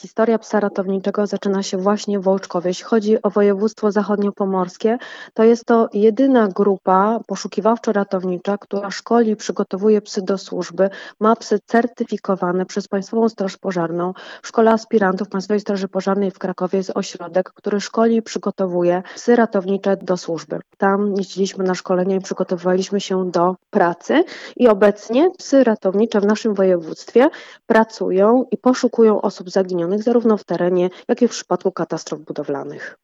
Historia psa ratowniczego zaczyna się właśnie w Wołczkowie. Jeśli chodzi o województwo zachodniopomorskie, to jest to jedyna grupa poszukiwawczo-ratownicza, która szkoli i przygotowuje psy do służby, ma psy certyfikowane przez Państwową Straż Pożarną. W Szkole Aspirantów Państwowej Straży Pożarnej w Krakowie jest ośrodek, który szkoli i przygotowuje psy ratownicze do służby. Tam jeździliśmy na szkolenia i przygotowywaliśmy się do pracy i obecnie psy ratownicze w naszym województwie pracują i poszukują osób zaginionych zarówno w terenie, jak i w przypadku katastrof budowlanych.